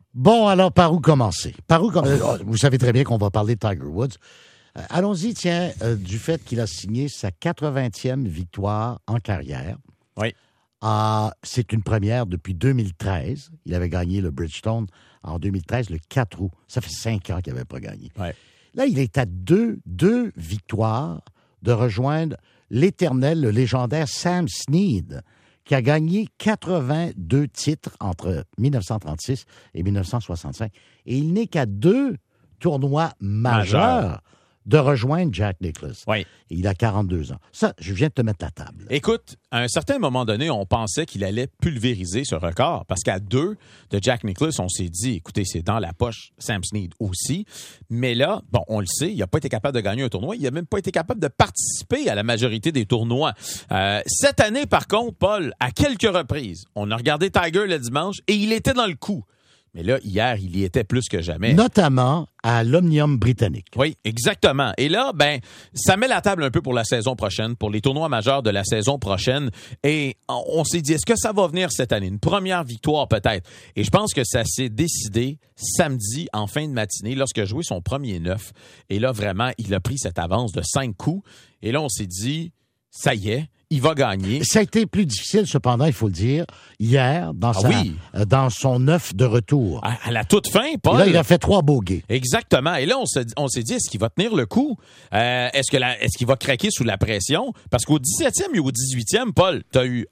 Bon, alors, par où commencer? Vous savez très bien qu'on va parler de Tiger Woods. Allons-y, tiens, du fait qu'il a signé sa 80e victoire en carrière. Oui. C'est une première depuis 2013. Il avait gagné le Bridgestone en 2013, le 4 août. Ça fait 5 ans qu'il n'avait pas gagné. Ouais. Là, il est à deux victoires de rejoindre l'éternel, le légendaire Sam Snead, qui a gagné 82 titres entre 1936 et 1965. Et il n'est qu'à 2 tournois majeurs de rejoindre Jack Nicklaus. Oui. Il a 42 ans. Ça, je viens de te mettre la table. Écoute, à un certain moment donné, on pensait qu'il allait pulvériser ce record parce qu'à 2 de Jack Nicklaus, on s'est dit, écoutez, c'est dans la poche Sam Snead aussi. Mais là, bon, on le sait, il n'a pas été capable de gagner un tournoi. Il n'a même pas été capable de participer à la majorité des tournois. Cette année, par contre, Paul, à quelques reprises, on a regardé Tiger le dimanche et il était dans le coup. Mais là, hier, il y était plus que jamais. Notamment à l'Omnium britannique. Oui, exactement. Et là, ça met la table un peu pour la saison prochaine, pour les tournois majeurs de la saison prochaine. Et on s'est dit, est-ce que ça va venir cette année? Une première victoire peut-être. Et je pense que ça s'est décidé samedi en fin de matinée lorsqu'il a joué son premier 9. Et là, vraiment, il a pris cette avance de 5 coups. Et là, on s'est dit, ça y est, il va gagner. Ça a été plus difficile, cependant, il faut le dire, hier, dans son 9 de retour. À la toute fin, Paul. Et là, il a fait 3 bogeys. Exactement. Et là, on s'est dit, est-ce qu'il va tenir le coup? Est-ce qu'il va craquer sous la pression? Parce qu'au 17e et au 18e, Paul, tu as eu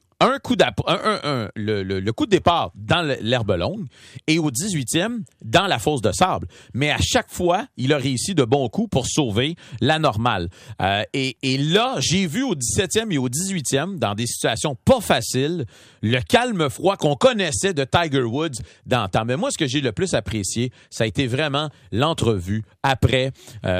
le coup de départ dans l'herbe longue et au 18e, dans la fosse de sable. Mais à chaque fois, il a réussi de bons coups pour sauver la normale. Et là, j'ai vu au 17e et au 18e, dans des situations pas faciles, le calme froid qu'on connaissait de Tiger Woods d'antan. Mais moi, ce que j'ai le plus apprécié, ça a été vraiment l'entrevue après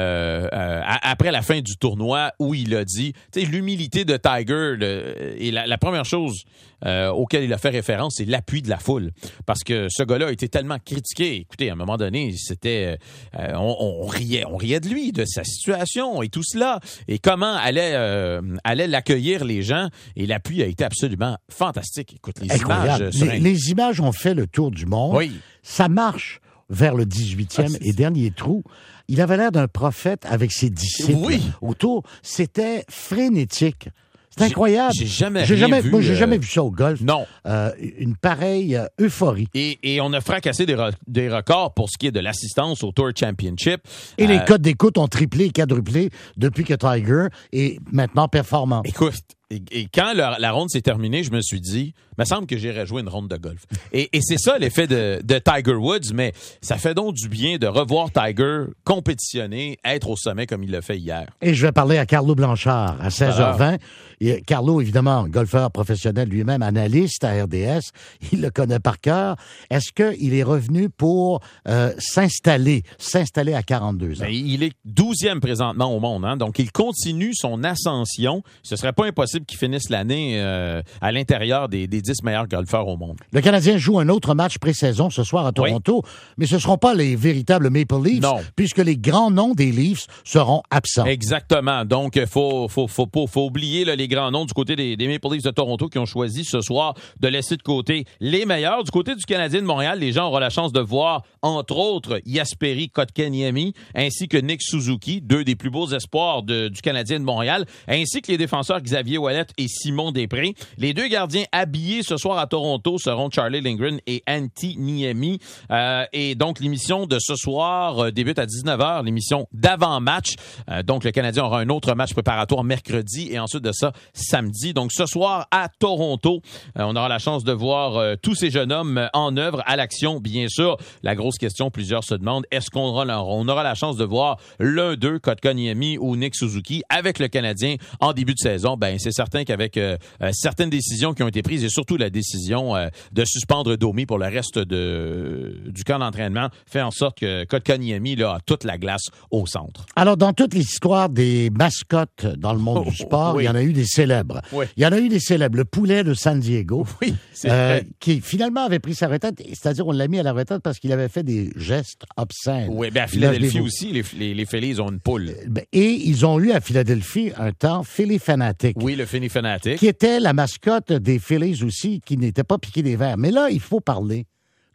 la fin du tournoi où il a dit, tu sais, l'humilité de Tiger et la première chose auquel il a fait référence, c'est l'appui de la foule. Parce que ce gars-là a été tellement critiqué. Écoutez, à un moment donné, c'était on riait de lui, de sa situation et tout cela. Et comment allaient l'accueillir les gens. Et l'appui a été absolument fantastique. Écoute, les images ont fait le tour du monde. Oui. Ça marche vers le 18e et dernier trou. Il avait l'air d'un prophète avec ses disciples autour. C'était frénétique. C'est incroyable. J'ai jamais vu ça au golf. Non. Une pareille euphorie. Et on a fracassé des records pour ce qui est de l'assistance au Tour Championship. Et les codes d'écoute ont triplé et quadruplé depuis que Tiger est maintenant performant. Écoute, et quand la ronde s'est terminée, je me suis dit, il me semble que j'irais jouer une ronde de golf. Et c'est ça l'effet de Tiger Woods, mais ça fait donc du bien de revoir Tiger compétitionner, être au sommet comme il l'a fait hier. Et je vais parler à Carlo Blanchard à 16h20. Et Carlo, évidemment, golfeur professionnel lui-même, analyste à RDS, il le connaît par cœur. Est-ce qu'il est revenu pour s'installer à 42 ans? Il est 12e présentement au monde, hein? Donc il continue son ascension. Ce serait pas impossible qu'il finisse l'année à l'intérieur des 10 meilleurs golfeurs au monde. Le Canadien joue un autre match pré-saison ce soir à Toronto, mais ce ne seront pas les véritables Maple Leafs, puisque les grands noms des Leafs seront absents. Exactement. Donc, il faut oublier là, les grands noms du côté des Maple Leafs de Toronto qui ont choisi ce soir de laisser de côté les meilleurs. Du côté du Canadien de Montréal, les gens auront la chance de voir, entre autres, Jesperi Kotkaniemi ainsi que Nick Suzuki, 2 des plus beaux espoirs du Canadien de Montréal, ainsi que les défenseurs Xavier Ouellet et Simon Després. Les 2 gardiens habillés ce soir à Toronto seront Charlie Lindgren et Antti Niemi. Et donc, l'émission de ce soir débute à 19h, l'émission d'avant-match. Donc, le Canadien aura un autre match préparatoire mercredi et ensuite de ça, samedi. Donc, ce soir à Toronto, on aura la chance de voir tous ces jeunes hommes en œuvre, à l'action, bien sûr. La grosse question, plusieurs se demandent, est-ce qu'on aura la chance de voir l'un d'eux, Kotkaniemi ou Nick Suzuki, avec le Canadien en début de saison? Ben, c'est certain qu'avec certaines décisions qui ont été prises et surtout la décision de suspendre Domi pour le reste du camp d'entraînement fait en sorte que Kotkaniemi a toute la glace au centre. Alors, dans toute l'histoire des mascottes dans le monde du sport, il y en a eu des célèbres. Oui. Il y en a eu des célèbres. Le poulet de San Diego, c'est vrai. qui finalement avait pris sa retraite, c'est-à-dire on l'a mis à la retraite parce qu'il avait fait des gestes obscènes. Oui, bien à Philadelphie aussi, les Phillies ont une poule. Et ils ont eu à Philadelphie un temps Philly Fanatic. Oui, le Philly Fanatic. Qui était la mascotte des Phillies aussi, qui n'était pas piqué des verres. Mais là, il faut parler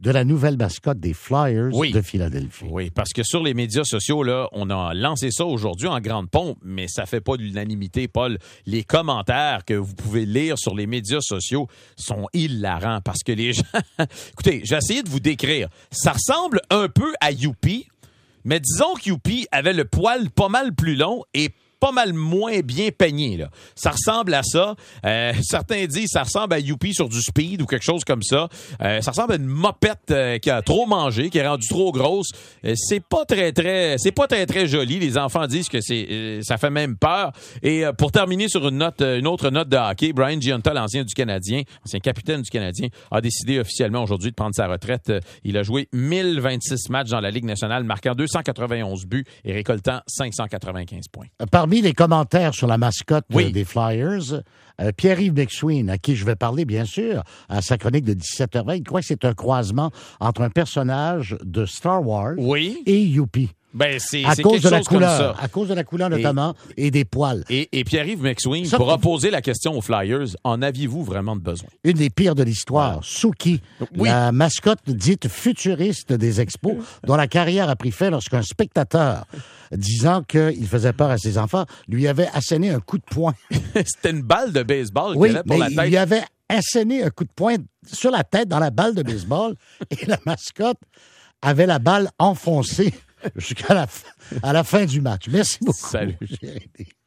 de la nouvelle mascotte des Flyers de Philadelphie. Oui, parce que sur les médias sociaux, là, on a lancé ça aujourd'hui en grande pompe, mais ça fait pas de l'unanimité, Paul. Les commentaires que vous pouvez lire sur les médias sociaux sont hilarants parce que les gens... Écoutez, j'ai essayé de vous décrire. Ça ressemble un peu à Youpi, mais disons que Youpi avait le poil pas mal plus long et pas mal moins bien peigné, là. Ça ressemble à ça. Certains disent ça ressemble à Youpi sur du speed ou quelque chose comme ça. Ça ressemble à une mopette qui a trop mangé, qui est rendue trop grosse. C'est pas très joli. Les enfants disent que ça fait même peur. Et pour terminer sur une autre note de hockey, Brian Gionta, l'ancien capitaine du Canadien, a décidé officiellement aujourd'hui de prendre sa retraite. Il a joué 1026 matchs dans la Ligue nationale, marquant 291 buts et récoltant 595 points. Parmi les commentaires sur la mascotte des Flyers, Pierre-Yves McSween, à qui je vais parler, bien sûr, à sa chronique de 17h20, il croit que c'est un croisement entre un personnage de Star Wars et Youpi. Ben, c'est à cause quelque de la chose couleur, comme ça. À cause de la couleur notamment et des poils. Et Pierre-Yves McSween pourra poser la question aux Flyers, en aviez-vous vraiment de besoin? Une des pires de l'histoire, Suki, la mascotte dite futuriste des Expos, dont la carrière a pris fin lorsqu'un spectateur, disant qu'il faisait peur à ses enfants, lui avait asséné un coup de poing. C'était une balle de baseball qu'il avait pour la tête. Il lui avait asséné un coup de poing sur la tête dans la balle de baseball et la mascotte avait la balle enfoncée jusqu'à la fin du match. Merci beaucoup. Salut.